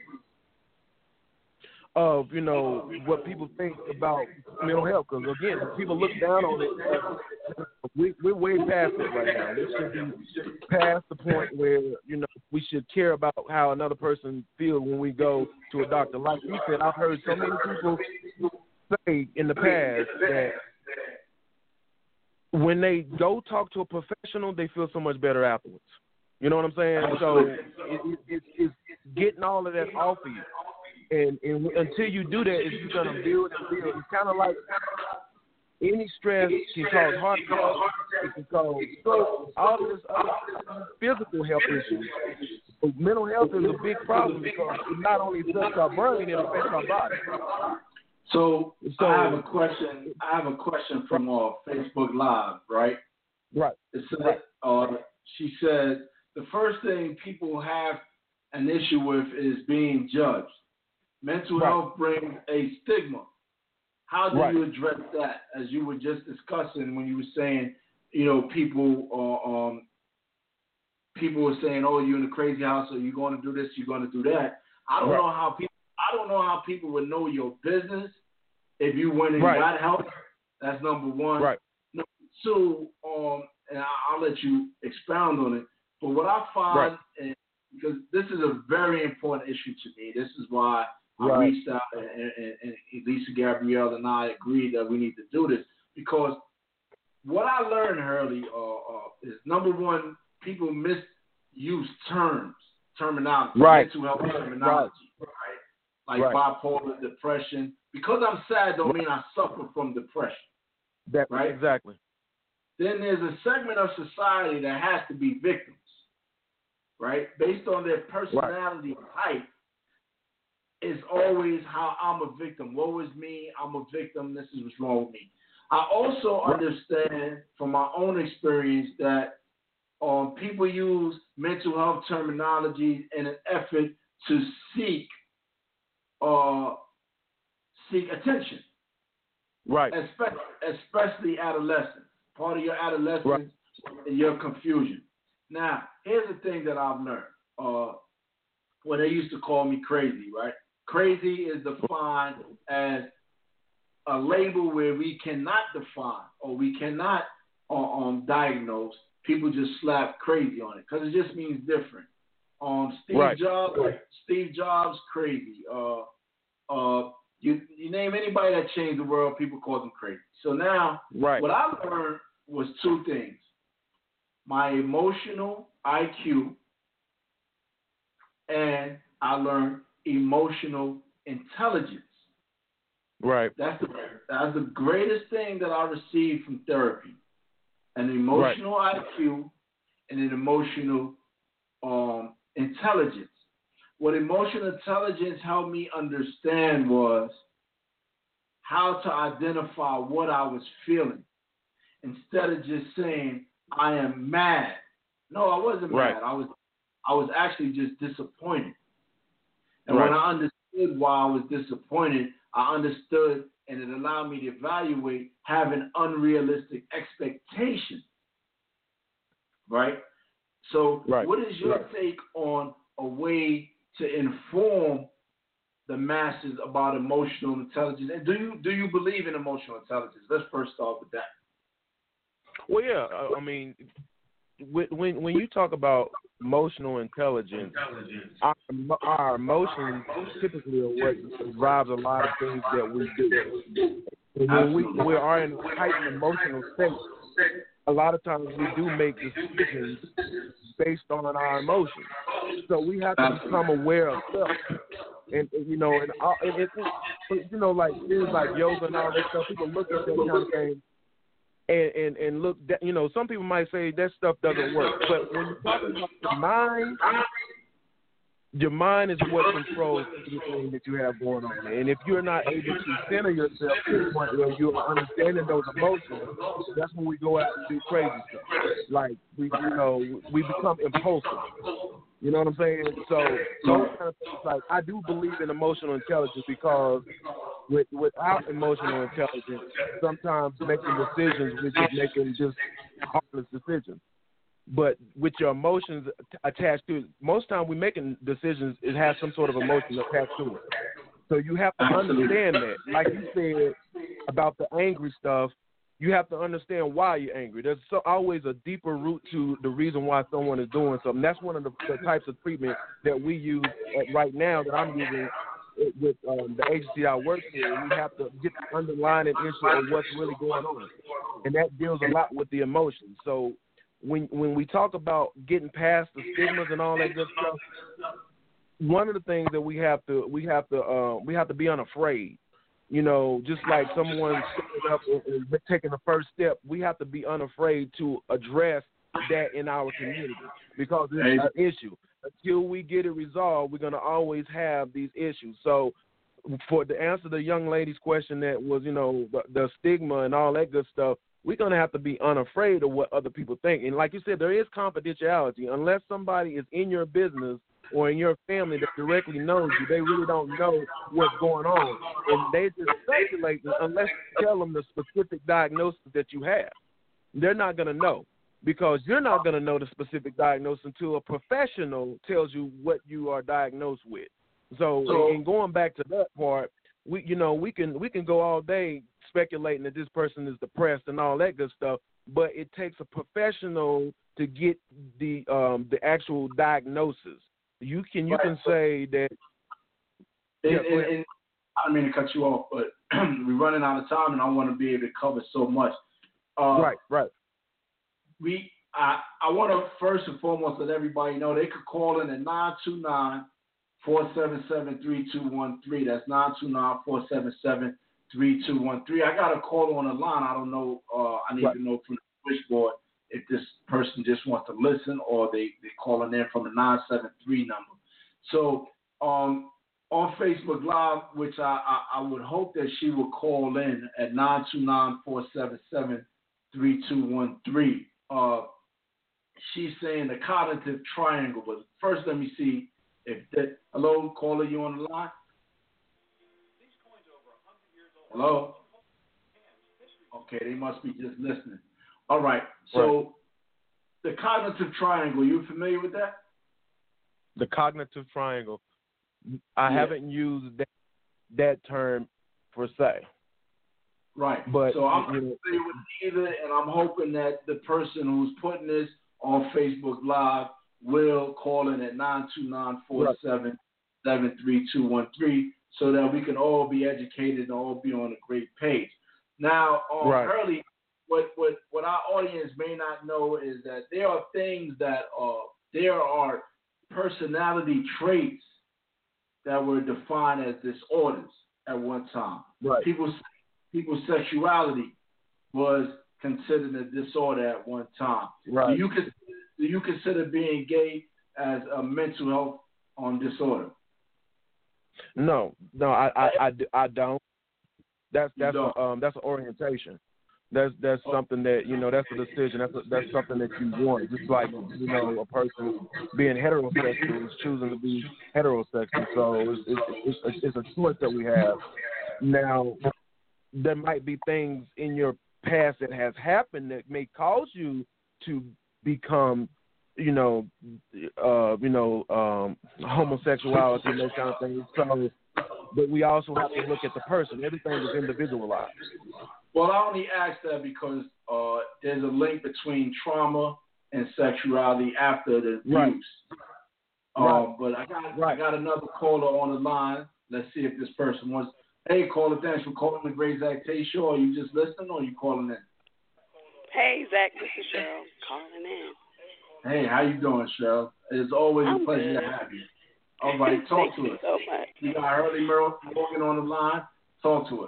of, you know, what people think about mental health. Because, again, people look down on it. We, we're way past it right now. This should be past the point where, you know, we should care about how another person feels when we go to a doctor. Like you said, I've heard so many people say in the past that when they go talk to a professional, they feel so much better afterwards. You know what I'm saying? So it, it, it, it's getting all of that off of you. And, and until you do that, it's going to build and build. It's kind of like any stress can cause heart attack, it can cause stroke, all of this other physical health issues. But mental health is a big problem because it not only affects our brain, it affects our body. So, so I have a question. I have a question from uh, Facebook Live, right? Right. It said, right. Uh, she said the first thing people have an issue with is being judged. Mental right. health brings a stigma. How do right. you address that? As you were just discussing when you were saying, you know, people uh, um, people were saying, "Oh, you're in the crazy house, so you're going to do this, you're going to do that." I don't right. know how people. I don't know how people would know your business if you went and right. got help. That's number one. Right. Number two, um, and I'll let you expound on it. But what I find, right. and because this is a very important issue to me, this is why I right. reached out, and, and, and Lisa Gabrielle and I agreed that we need to do this, because what I learned, Hurley, uh, uh, is number one, people misuse terms, terminology, right. mental health terminology, right? Like right. bipolar, depression. Because I'm sad don't mean I suffer from depression. That, right? Exactly. Then there's a segment of society that has to be victims, right? Based on their personality right. type, it's always how I'm a victim. Woe is me, I'm a victim, this is what's wrong with me. I also understand from my own experience that um, people use mental health terminology in an effort to seek uh, seek attention. Right. Especially, especially adolescents. Part of your adolescence right. and your confusion. Now, here's the thing that I've learned. Uh, when they used to call me crazy, right? Crazy is defined as a label where we cannot define or we cannot uh, um, diagnose. People just slap crazy on it because it just means different. Um, Steve right. Jobs, Steve Jobs, crazy. Uh, uh, you you name anybody that changed the world, people call them crazy. So now, right. what I learned was two things: my emotional I Q, and I learned emotional intelligence. Right. That's the that's the greatest thing that I received from therapy: an emotional right. I Q and an emotional um, intelligence. What emotional intelligence helped me understand was how to identify what I was feeling instead of just saying I am mad. No, I wasn't right. mad. I was I was actually just disappointed. And right. when I understood why I was disappointed, I understood, and it allowed me to evaluate having unrealistic expectations. Right? So right. what is your right. take on a way to inform the masses about emotional intelligence? And do you do you believe in emotional intelligence? Let's first start with that. Well, yeah, I mean, when when you talk about emotional intelligence, our, our emotions typically are what drives a lot of things that we do. And when we, we are in a heightened emotional state, a lot of times we do make decisions based on our emotions. So we have to become aware of self. And, and you know, and, all, and it, it, you know, like things like yoga and all that stuff, people look at that kind of thing and, and, and look, that, you know, some people might say that stuff doesn't work. But when you're talking about the mind, your mind is what controls everything that you have going on. And if you're not able to center yourself to the point where you're understanding those emotions, that's when we go out and do crazy stuff. Like, we, you know, we become impulsive. You know what I'm saying? So those kind of things, like, I do believe in emotional intelligence because with, without emotional intelligence, sometimes making decisions, we're just making just heartless decisions. But with your emotions attached to it, most time we making decisions, it has some sort of emotion attached to it. So you have to understand that. Like you said about the angry stuff, you have to understand why you're angry. There's so, always a deeper root to the reason why someone is doing something. That's one of the, the types of treatment that we use at, right now that I'm using with um, the agency I work for, we have to get the underlying issue of what's really going on, and that deals a lot with the emotions. So when when we talk about getting past the stigmas and all that good stuff, one of the things that we have to we have to uh, we have to be unafraid. You know, just like someone stepping up and, and taking the first step, we have to be unafraid to address that in our community because it's an issue. Until we get it resolved, we're going to always have these issues. So for to answer the young lady's question that was, you know, the, the stigma and all that good stuff, we're going to have to be unafraid of what other people think. And like you said, there is confidentiality. Unless somebody is in your business or in your family that directly knows you, they really don't know what's going on. And they just speculate unless you tell them the specific diagnosis that you have. They're not going to know because you're not going to know the specific diagnosis until a professional tells you what you are diagnosed with. So, so and going back to that part, we you know we can we can go all day speculating that this person is depressed and all that good stuff, but it takes a professional to get the um, the actual diagnosis. You can you right. can say that. And, yeah, and, and, I don't mean to cut you off, but we're running out of time, and I want to be able to cover so much. Uh, right, right. We I I want to first and foremost let everybody know they could call in at nine two nine, four seven seven, three two one three. That's nine two nine, four seven seven, three two one three. I got a call on the line. I don't know. Uh, I need right. to know from the switchboard if this person just wants to listen or they, they're calling in from the nine seven three number. So um, on Facebook Live, which I, I, I would hope that she will call in at nine two nine, four seven seven, three two one three. Uh, she's saying the cognitive triangle. But first, let me see if that. Hello, caller, you on the line? Hello? Okay, they must be just listening. All right, so right. the cognitive triangle, you familiar with that? The cognitive triangle. I yeah. haven't used that, that term per se. Right. But, so I'm you not familiar with either, and I'm hoping that the person who's putting this on Facebook Live will call in at nine two nine, four seven seven, three two one three so that we can all be educated and all be on a great page. Now, um, right. early, what, what, what our audience may not know is that there are things that uh, there are personality traits that were defined as disorders at one time. Right. People's people's sexuality was considered a disorder at one time. Right. Do you consider, do you consider being gay as a mental health um, disorder? No, no, I, I, I, I don't. That's that's a, um that's an orientation. That's that's oh. something that you know. That's a decision. That's a, that's something that you want. Just like you know, a person being heterosexual is choosing to be heterosexual. So it's it's, it's, it's a choice that we have. Now, there might be things in your past that has happened that may cause you to become, you know, uh, you know, um, homosexuality and those kind of things. So, but we also have to look at the person. Everything is individualized. Well, I only ask that because uh, there's a link between trauma and sexuality after the abuse. Right. Um, right. But I got right. I got another caller on the line. Let's see if this person wants. Hey, caller, thanks for calling the Great Zach Tate Show. Are you just listening or are you calling in? Hey, Zach, this is Cheryl calling in. Hey, how you doing, Cheryl? It's always I'm a pleasure good. to have you. All right, talk Thank to you us. so much. You got Hurley Morgan on the line. Talk to us.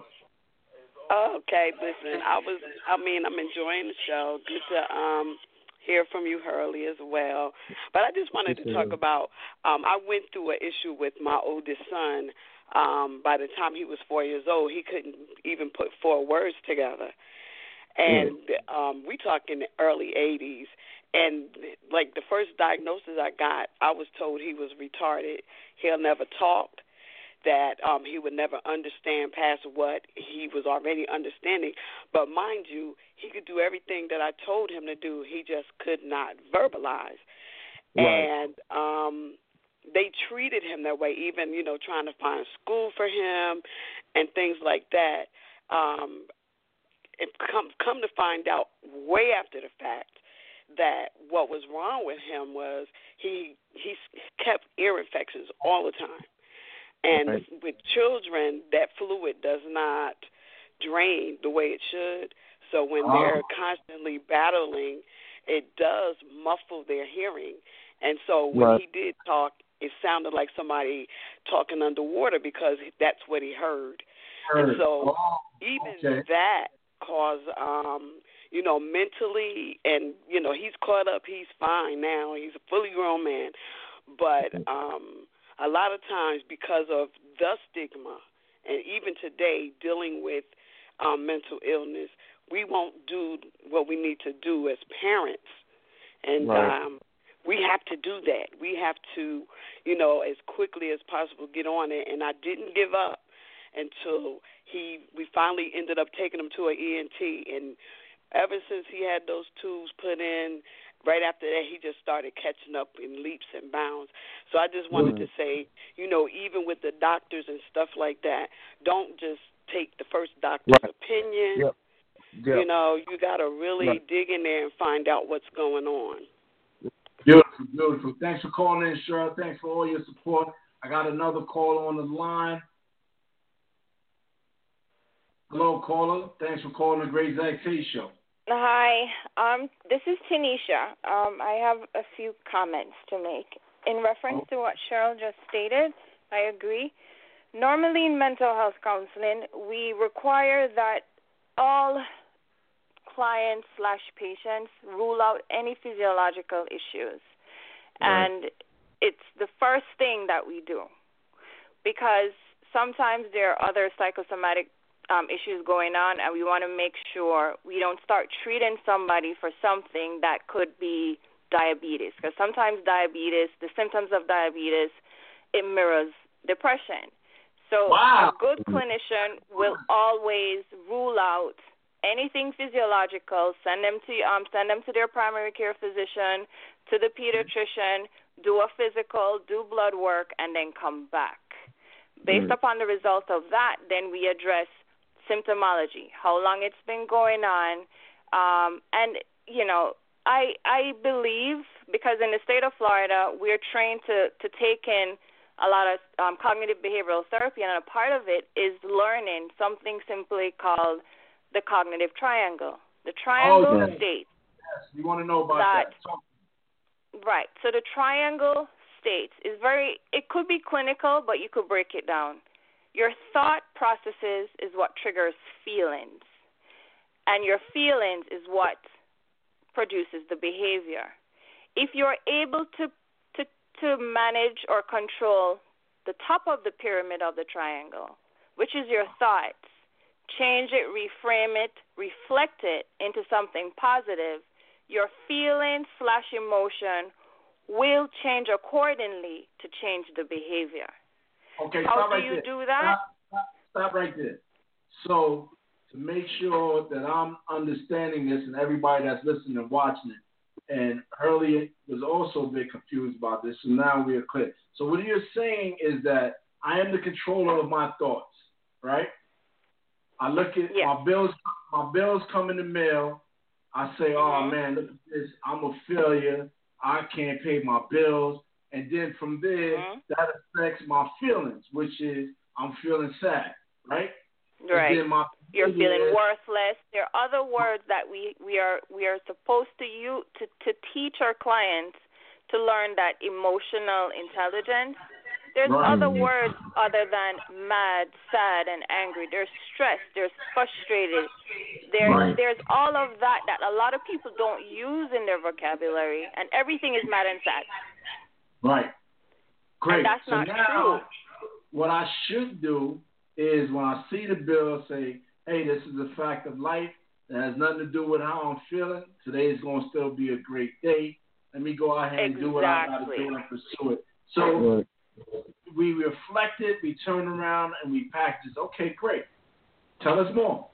Okay, listen, I was, I mean, I'm enjoying the show. Good to um, hear from you, Hurley, as well. But I just wanted to talk about, um, I went through an issue with my oldest son. Um, by the time he was four years old, he couldn't even put four words together. And um, we talk in the early eighties. And, like, the first diagnosis I got, I was told he was retarded. He'll never talk, that um, he would never understand past what he was already understanding. But mind you, he could do everything that I told him to do. He just could not verbalize. Right. And um, they treated him that way, even, you know, trying to find school for him and things like that. Um, it come, come to find out way after the fact that what was wrong with him was he he kept ear infections all the time. And right. with children, that fluid does not drain the way it should. So when Oh. they're constantly battling, it does muffle their hearing. And so when Right. he did talk, it sounded like somebody talking underwater because that's what he heard. Heard. And so Oh, even okay. that caused, um, you know, mentally, and, you know, he's caught up. He's fine now. He's a fully grown man. But um, a lot of times because of the stigma, and even today dealing with um, mental illness, we won't do what we need to do as parents. And Right. um, we have to do that. We have to, you know, as quickly as possible get on it. And I didn't give up until he we finally ended up taking him to an E N T. And ever since he had those tubes put in, right after that, he just started catching up in leaps and bounds. So I just wanted Mm-hmm. to say, you know, even with the doctors and stuff like that, don't just take the first doctor's Right. opinion. Yep. Yep. You know, you got to really Right. dig in there and find out what's going on. Beautiful, beautiful. Thanks for calling in, Cheryl. Thanks for all your support. I got another caller on the line. Hello, caller. Thanks for calling the Great Zach Tate Show. Hi, um, this is Tanisha. Um, I have a few comments to make. In reference Oh. to what Cheryl just stated, I agree. Normally in mental health counseling, we require that all clients slash patients rule out any physiological issues. Right. And it's the first thing that we do because sometimes there are other psychosomatic Um, issues going on, and we want to make sure we don't start treating somebody for something that could be diabetes, because sometimes diabetes, the symptoms of diabetes, it mirrors depression. So Wow. a good clinician will always rule out anything physiological, send them to um, send them to their primary care physician, to the pediatrician, do a physical, do blood work, and then come back. Based Mm. upon the results of that, then we address symptomology, how long it's been going on, um, and you know, I I believe because in the state of Florida we're trained to to take in a lot of um, cognitive behavioral therapy, and a part of it is learning something simply called the cognitive triangle. The triangle Oh, yes. states Yes, we want to know about that. that. Talk- Right. So the triangle states is very, it could be clinical, but you could break it down. Your thought processes is what triggers feelings, and your feelings is what produces the behavior. If you're able to, to, to manage or control the top of the pyramid of the triangle, which is your thoughts, change it, reframe it, reflect it into something positive, your feeling slash emotion will change accordingly to change the behavior. Okay, How stop do right you there. do that? Stop, stop, stop right there. So, to make sure that I'm understanding this and everybody that's listening and watching it, and Hurley was also a bit confused about this, so now we are clear. So what you're saying is that I am the controller of my thoughts, right? I look at Yeah. my bills, my bills come in the mail. I say, oh, Mhm. man, look at this. I'm a failure. I can't pay my bills. And then from there, Mhm. that affects my feelings, which is I'm feeling sad, right? Right. And then my You're behavior feeling is- worthless. There are other words that we, we are we are supposed to use to, to teach our clients to learn that emotional intelligence. There's Right. other words other than mad, sad, and angry. There's stress. There's frustrated. There's Right. there's all of that that a lot of people don't use in their vocabulary, and everything is mad and sad. Right. Great. And that's so not now, true. what I should do is when I see the bill, say, hey, this is a fact of life. It has nothing to do with how I'm feeling. Today's going to still be a great day. Let me go ahead and do what I got to Exactly. do and pursue it. So Right. we reflect it, we turn around, and we package it. Okay, great. Tell us more.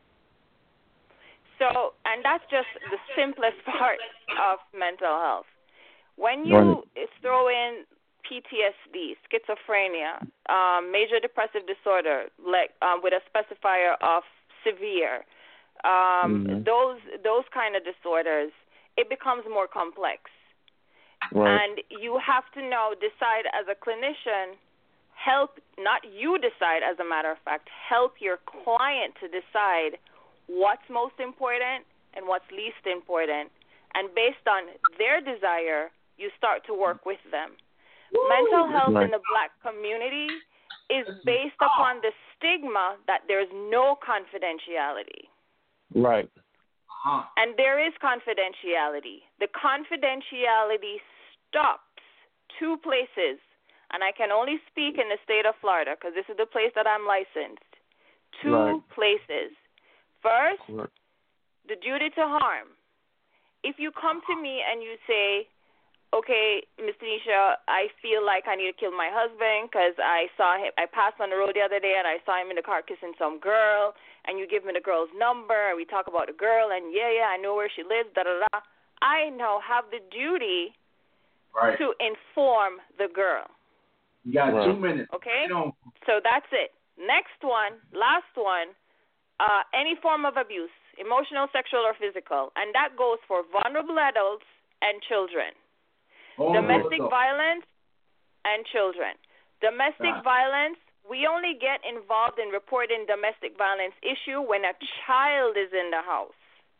So, and that's just the simplest part of mental health. When you Right. throw in P T S D, schizophrenia, um, major depressive disorder, like um, with a specifier of severe, um, Mhm. those those kind of disorders, it becomes more complex. Right. And you have to now decide as a clinician help, not you decide, as a matter of fact, help your client to decide what's most important and what's least important. And based on their desire, you start to work with them. Woo! Mental health right. in the black community is based upon the stigma that there's no confidentiality. Right. Uh-huh. And there is confidentiality. The confidentiality stops two places, and I can only speak in the state of Florida because this is the place that I'm licensed. Two right. places. First, right. the duty to harm. If you come to me and you say, okay, Miss Tanisha, I feel like I need to kill my husband because I saw him, I passed on the road the other day and I saw him in the car kissing some girl, and you give me the girl's number, and we talk about the girl, and yeah, yeah, I know where she lives, da, da, da. I now have the duty right. to inform the girl. You got right. two minutes. Okay? You know. So that's it. Next one, last one, uh, any form of abuse, emotional, sexual, or physical, and that goes for vulnerable adults and children. Oh, Domestic violence and children. Domestic ah. violence, we only get involved in reporting domestic violence issue when a child is in the house.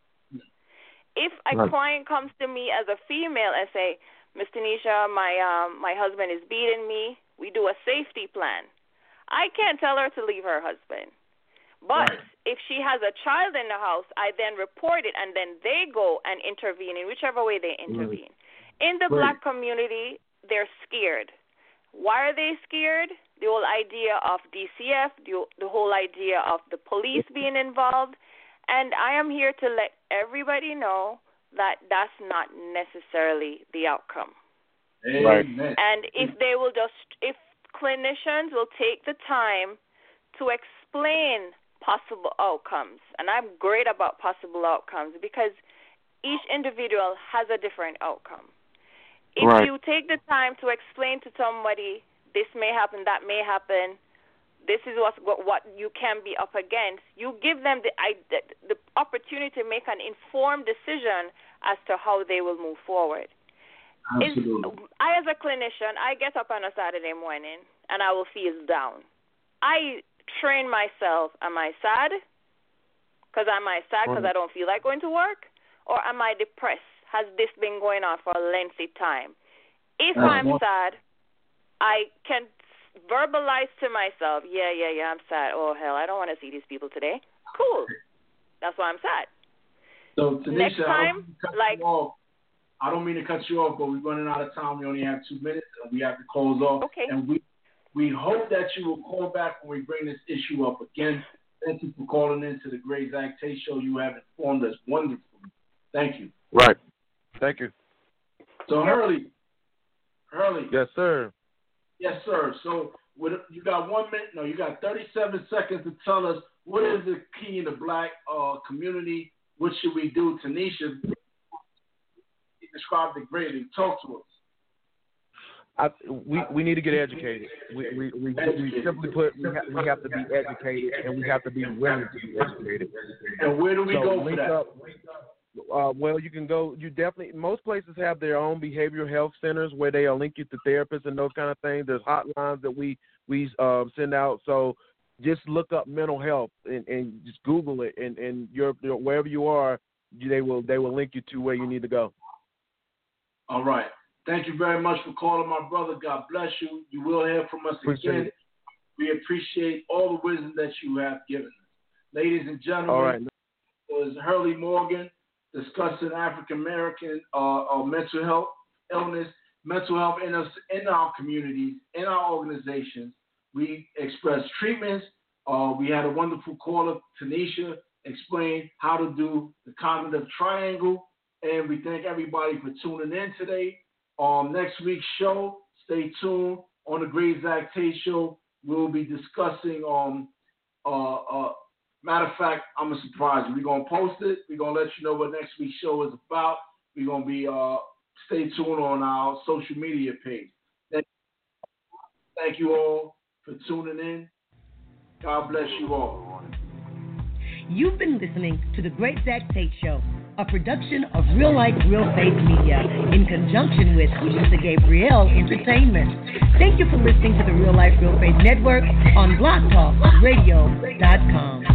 If a right. client comes to me as a female and say, Miss Tanisha, my um, my husband is beating me, we do a safety plan. I can't tell her to leave her husband. But right. if she has a child in the house, I then report it, and then they go and intervene in whichever way they intervene. Mm. In the right. black community, they're scared. Why are they scared? The whole idea of D C F, the, the whole idea of the police being involved. And I am here to let everybody know that that's not necessarily the outcome. Right. And if they will just, if clinicians will take the time to explain possible outcomes, and I'm great about possible outcomes because each individual has a different outcome. If right. you take the time to explain to somebody, this may happen, that may happen, this is what, what, what you can be up against, you give them the, the, the opportunity to make an informed decision as to how they will move forward. Absolutely. Is, I, as a clinician, I get up on a Saturday morning and I will feel down. I train myself, am I sad? Because am I sad because I don't feel like going to work? Or am I depressed? Has this been going on for a lengthy time? If uh, I'm what? sad, I can verbalize to myself, yeah, yeah, yeah, I'm sad. Oh, hell, I don't want to see these people today. Cool. That's why I'm sad. So, Tanisha, next time, I like, I don't mean to cut you off, but we're running out of time. We only have two minutes, and we have to close off. Okay. And we we hope that you will call back when we bring this issue up again. Thank you for calling in to the Great Zach Tate Show. You have informed us wonderfully. Thank you. Right. Thank you. So, Hurley. Hurley. Yes, sir. Yes, sir. So, with, you got one minute. No, you got thirty-seven seconds to tell us what is the key in the black uh, community. What should we do? Tanisha, describe it greatly. Talk to us. I, we we need to get educated. We we, we, we simply put we, ha- we have to be educated, and we have to be willing to be educated. And where do we so go for that? Up, uh, well, you can go. You definitely. Most places have their own behavioral health centers where they'll link you to therapists and those kind of things. There's hotlines that we we uh, send out. So just look up mental health and, and just Google it, and and you're, you're, wherever you are, they will they will link you to where you need to go. All right. Thank you very much for calling, my brother. God bless you. You will hear from us appreciate again. It. We appreciate all the wisdom that you have given us. Ladies and gentlemen, all right. It was Hurley Morgan discussing African American uh, uh, mental health, illness, mental health in us, in our communities, in our organizations. We express treatments. Uh, we had a wonderful caller, Tanisha, explain how to do the cognitive triangle. And we thank everybody for tuning in today. Um, next week's show, stay tuned. On the Great Zach Tate Show, we'll be discussing, um, uh, uh, matter of fact, I'm going to surprise you. We're going to post it. We're going to let you know what next week's show is about. We're going to be, uh, stay tuned on our social media page. Thank, thank you all for tuning in. God bless you all. You've been listening to the Great Zach Tate Show. a production of Real Life, Real Faith Media in conjunction with Lisa Gabrielle Entertainment. Thank you for listening to the Real Life, Real Faith Network on blog talk radio dot com.